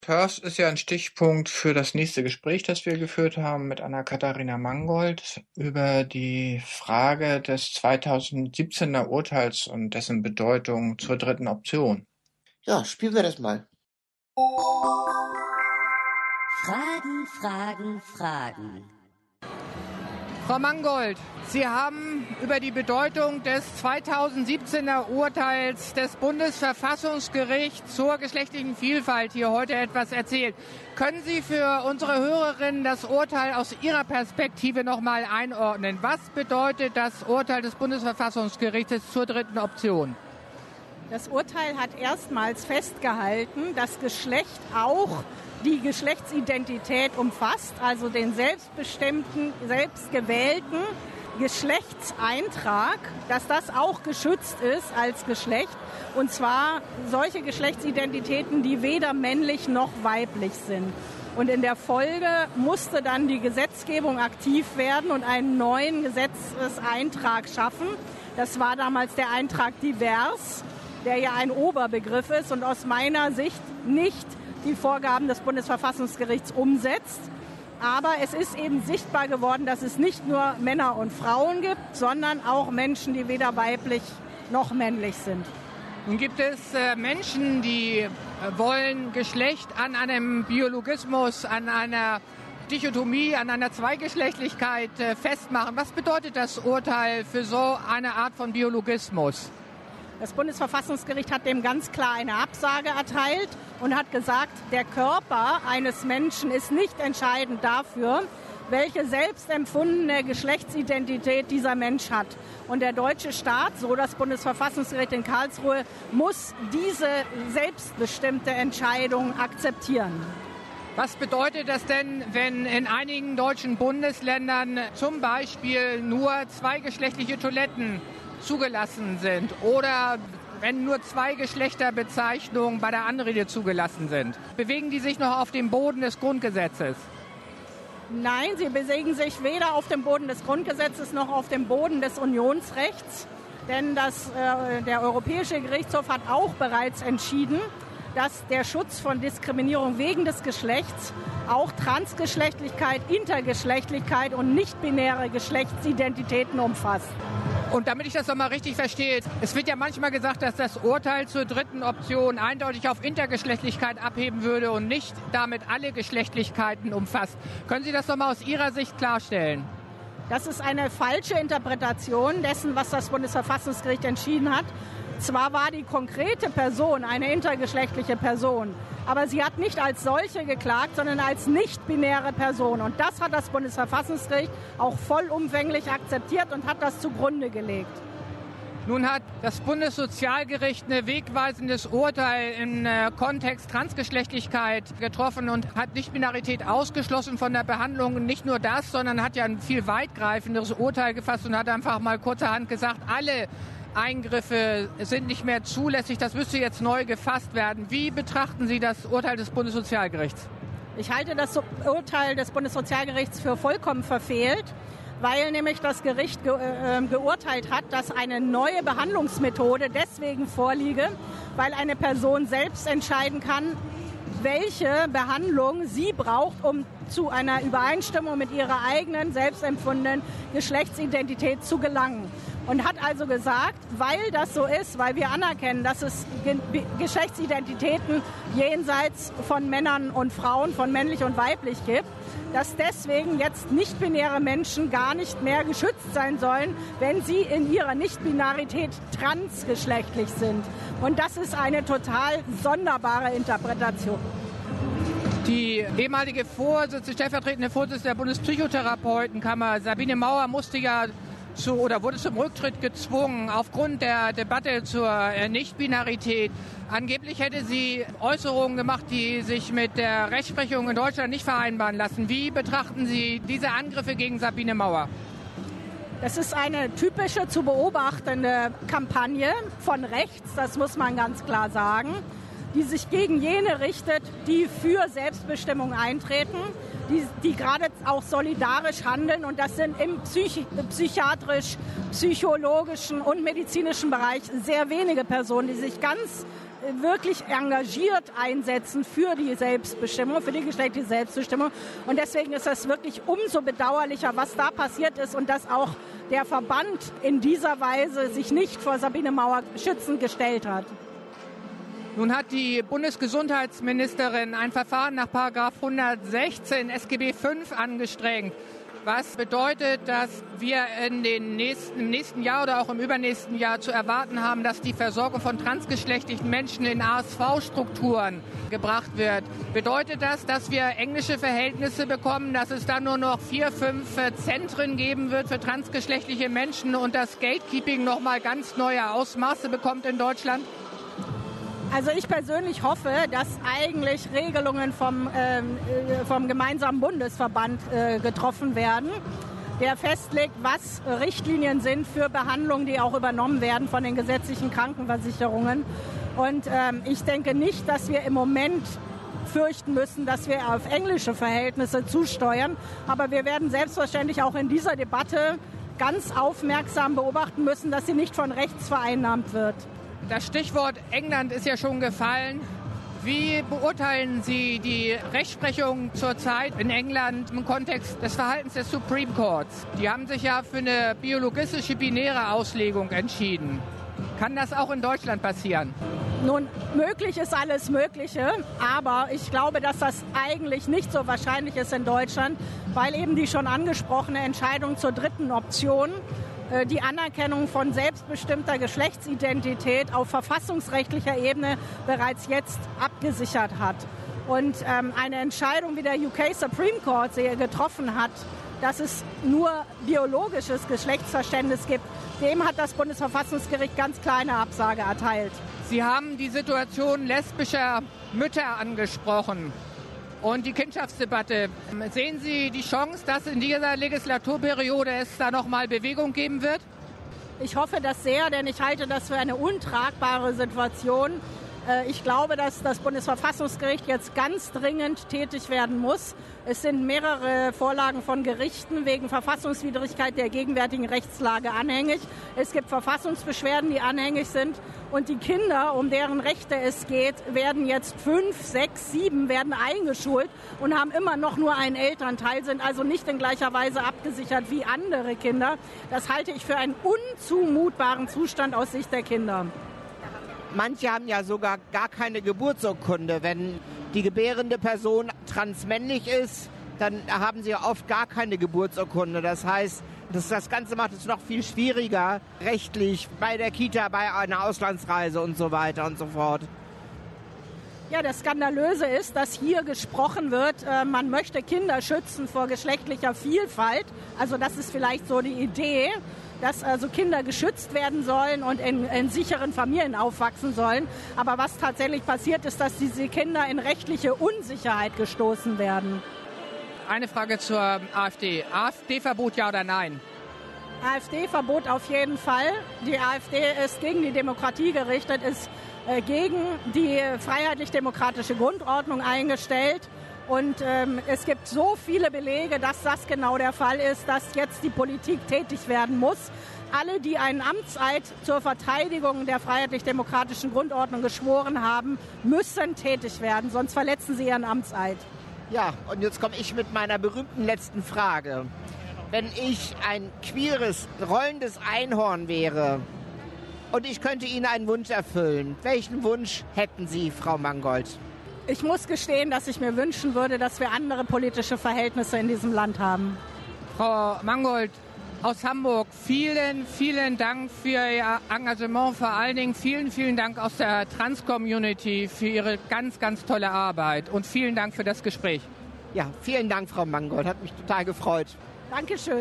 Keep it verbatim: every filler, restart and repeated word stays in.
Das ist ja ein Stichpunkt für das nächste Gespräch, das wir geführt haben mit Anna-Katharina Mangold über die Frage des zweitausendsiebzehner Urteils und dessen Bedeutung zur dritten Option. Ja, spielen wir das mal. Fragen, Fragen, Fragen. Frau Mangold, Sie haben über die Bedeutung des zweitausendsiebzehner Urteils des Bundesverfassungsgerichts zur geschlechtlichen Vielfalt hier heute etwas erzählt. Können Sie für unsere Hörerinnen das Urteil aus Ihrer Perspektive noch mal einordnen? Was bedeutet das Urteil des Bundesverfassungsgerichtes zur dritten Option? Das Urteil hat erstmals festgehalten, dass Geschlecht auch die Geschlechtsidentität umfasst, also den selbstbestimmten, selbstgewählten Geschlechtseintrag, dass das auch geschützt ist als Geschlecht, und zwar solche Geschlechtsidentitäten, die weder männlich noch weiblich sind. Und in der Folge musste dann die Gesetzgebung aktiv werden und einen neuen Gesetzeseintrag schaffen. Das war damals der Eintrag divers, der ja ein Oberbegriff ist und aus meiner Sicht nicht die Vorgaben des Bundesverfassungsgerichts umsetzt. Aber es ist eben sichtbar geworden, dass es nicht nur Männer und Frauen gibt, sondern auch Menschen, die weder weiblich noch männlich sind. Nun gibt es äh, Menschen, die äh, wollen Geschlecht an einem Biologismus, an einer Dichotomie, an einer Zweigeschlechtlichkeit äh, festmachen. Was bedeutet das Urteil für so eine Art von Biologismus? Das Bundesverfassungsgericht hat dem ganz klar eine Absage erteilt und hat gesagt, der Körper eines Menschen ist nicht entscheidend dafür, welche selbstempfundene Geschlechtsidentität dieser Mensch hat. Und der deutsche Staat, so das Bundesverfassungsgericht in Karlsruhe, muss diese selbstbestimmte Entscheidung akzeptieren. Was bedeutet das denn, wenn in einigen deutschen Bundesländern zum Beispiel nur zweigeschlechtliche Toiletten zugelassen sind oder wenn nur zwei Geschlechterbezeichnungen bei der Anrede zugelassen sind? Bewegen die sich noch auf dem Boden des Grundgesetzes? Nein, sie bewegen sich weder auf dem Boden des Grundgesetzes noch auf dem Boden des Unionsrechts. Denn das, äh, der Europäische Gerichtshof hat auch bereits entschieden, dass der Schutz von Diskriminierung wegen des Geschlechts auch Transgeschlechtlichkeit, Intergeschlechtlichkeit und nicht-binäre Geschlechtsidentitäten umfasst. Und damit ich das nochmal richtig verstehe, es wird ja manchmal gesagt, dass das Urteil zur dritten Option eindeutig auf Intergeschlechtlichkeit abheben würde und nicht damit alle Geschlechtlichkeiten umfasst. Können Sie das nochmal aus Ihrer Sicht klarstellen? Das ist eine falsche Interpretation dessen, was das Bundesverfassungsgericht entschieden hat. Zwar war die konkrete Person eine intergeschlechtliche Person, aber sie hat nicht als solche geklagt, sondern als nicht-binäre Person. Und das hat das Bundesverfassungsgericht auch vollumfänglich akzeptiert und hat das zugrunde gelegt. Nun hat das Bundessozialgericht ein wegweisendes Urteil im äh, Kontext Transgeschlechtlichkeit getroffen und hat Nichtbinarität ausgeschlossen von der Behandlung. Und nicht nur das, sondern hat ja ein viel weitgreifenderes Urteil gefasst und hat einfach mal kurzerhand gesagt, alle Eingriffe sind nicht mehr zulässig. Das müsste jetzt neu gefasst werden. Wie betrachten Sie das Urteil des Bundessozialgerichts? Ich halte das Urteil des Bundessozialgerichts für vollkommen verfehlt, weil nämlich das Gericht ge- äh, geurteilt hat, dass eine neue Behandlungsmethode deswegen vorliege, weil eine Person selbst entscheiden kann, welche Behandlung sie braucht, um zu einer Übereinstimmung mit ihrer eigenen, selbstempfundenen Geschlechtsidentität zu gelangen. Und hat also gesagt, weil das so ist, weil wir anerkennen, dass es Ge- Geschlechtsidentitäten jenseits von Männern und Frauen, von männlich und weiblich gibt, dass deswegen jetzt nicht-binäre Menschen gar nicht mehr geschützt sein sollen, wenn sie in ihrer Nichtbinarität transgeschlechtlich sind. Und das ist eine total sonderbare Interpretation. Die ehemalige Vorsitzende, stellvertretende Vorsitzende der Bundespsychotherapeutenkammer, Sabine Mauer, musste ja zu, oder wurde zum Rücktritt gezwungen aufgrund der Debatte zur Nichtbinarität. Angeblich hätte sie Äußerungen gemacht, die sich mit der Rechtsprechung in Deutschland nicht vereinbaren lassen. Wie betrachten Sie diese Angriffe gegen Sabine Mauer? Das ist eine typische zu beobachtende Kampagne von rechts, das muss man ganz klar sagen, die sich gegen jene richtet, die für Selbstbestimmung eintreten, die, die gerade auch solidarisch handeln. Und das sind im Psych- psychiatrisch, psychologischen und medizinischen Bereich sehr wenige Personen, die sich ganz wirklich engagiert einsetzen für die Selbstbestimmung, für die geschlechtliche Selbstbestimmung. Und deswegen ist es wirklich umso bedauerlicher, was da passiert ist und dass auch der Verband in dieser Weise sich nicht vor Sabine Mauer schützend gestellt hat. Nun hat die Bundesgesundheitsministerin ein Verfahren nach Paragraph hundertsechzehn S G B fünf angestrengt. Was bedeutet, dass wir in den nächsten, im nächsten Jahr oder auch im übernächsten Jahr zu erwarten haben, dass die Versorgung von transgeschlechtlichen Menschen in A S V-Strukturen gebracht wird. Bedeutet das, dass wir englische Verhältnisse bekommen, dass es dann nur noch vier, fünf Zentren geben wird für transgeschlechtliche Menschen und das Gatekeeping nochmal ganz neue Ausmaße bekommt in Deutschland? Also ich persönlich hoffe, dass eigentlich Regelungen vom, ähm, vom gemeinsamen Bundesverband äh, getroffen werden, der festlegt, was Richtlinien sind für Behandlungen, die auch übernommen werden von den gesetzlichen Krankenversicherungen. Und ähm, ich denke nicht, dass wir im Moment fürchten müssen, dass wir auf englische Verhältnisse zusteuern. Aber wir werden selbstverständlich auch in dieser Debatte ganz aufmerksam beobachten müssen, dass sie nicht von rechts vereinnahmt wird. Das Stichwort England ist ja schon gefallen. Wie beurteilen Sie die Rechtsprechung zurzeit in England im Kontext des Verhaltens des Supreme Courts? Die haben sich ja für eine biologistische binäre Auslegung entschieden. Kann das auch in Deutschland passieren? Nun, möglich ist alles Mögliche, aber ich glaube, dass das eigentlich nicht so wahrscheinlich ist in Deutschland, weil eben die schon angesprochene Entscheidung zur dritten Option die Anerkennung von selbstbestimmter Geschlechtsidentität auf verfassungsrechtlicher Ebene bereits jetzt abgesichert hat. Und ähm, eine Entscheidung, wie der U K Supreme Court sie getroffen hat, dass es nur biologisches Geschlechtsverständnis gibt, dem hat das Bundesverfassungsgericht ganz klar eine Absage erteilt. Sie haben die Situation lesbischer Mütter angesprochen. Und die Kindschaftsdebatte. Sehen Sie die Chance, dass in dieser Legislaturperiode es da noch mal Bewegung geben wird? Ich hoffe das sehr, denn ich halte das für eine untragbare Situation. Ich glaube, dass das Bundesverfassungsgericht jetzt ganz dringend tätig werden muss. Es sind mehrere Vorlagen von Gerichten wegen Verfassungswidrigkeit der gegenwärtigen Rechtslage anhängig. Es gibt Verfassungsbeschwerden, die anhängig sind. Und die Kinder, um deren Rechte es geht, werden jetzt fünf, sechs, sieben werden eingeschult und haben immer noch nur einen Elternteil, sind also nicht in gleicher Weise abgesichert wie andere Kinder. Das halte ich für einen unzumutbaren Zustand aus Sicht der Kinder. Manche haben ja sogar gar keine Geburtsurkunde. Wenn die gebärende Person transmännlich ist, dann haben sie oft gar keine Geburtsurkunde. Das heißt, das, das Ganze macht es noch viel schwieriger, rechtlich, bei der Kita, bei einer Auslandsreise und so weiter und so fort. Ja, das Skandalöse ist, dass hier gesprochen wird, äh, man möchte Kinder schützen vor geschlechtlicher Vielfalt. Also das ist vielleicht so die Idee, dass also Kinder geschützt werden sollen und in, in sicheren Familien aufwachsen sollen. Aber was tatsächlich passiert, ist, dass diese Kinder in rechtliche Unsicherheit gestoßen werden. Eine Frage zur AfD. AfD-Verbot, ja oder nein? AfD-Verbot auf jeden Fall. Die AfD ist gegen die Demokratie gerichtet, ist äh, gegen die freiheitlich-demokratische Grundordnung eingestellt. Und ähm, es gibt so viele Belege, dass das genau der Fall ist, dass jetzt die Politik tätig werden muss. Alle, die einen Amtseid zur Verteidigung der freiheitlich-demokratischen Grundordnung geschworen haben, müssen tätig werden, sonst verletzen sie ihren Amtseid. Ja, und jetzt komme ich mit meiner berühmten letzten Frage. Wenn ich ein queeres, rollendes Einhorn wäre und ich könnte Ihnen einen Wunsch erfüllen, welchen Wunsch hätten Sie, Frau Mangold? Ich muss gestehen, dass ich mir wünschen würde, dass wir andere politische Verhältnisse in diesem Land haben. Frau Mangold aus Hamburg, vielen, vielen Dank für Ihr Engagement. Vor allen Dingen vielen, vielen Dank aus der Trans-Community für Ihre ganz, ganz tolle Arbeit. Und vielen Dank für das Gespräch. Ja, vielen Dank, Frau Mangold. Hat mich total gefreut. Dankeschön.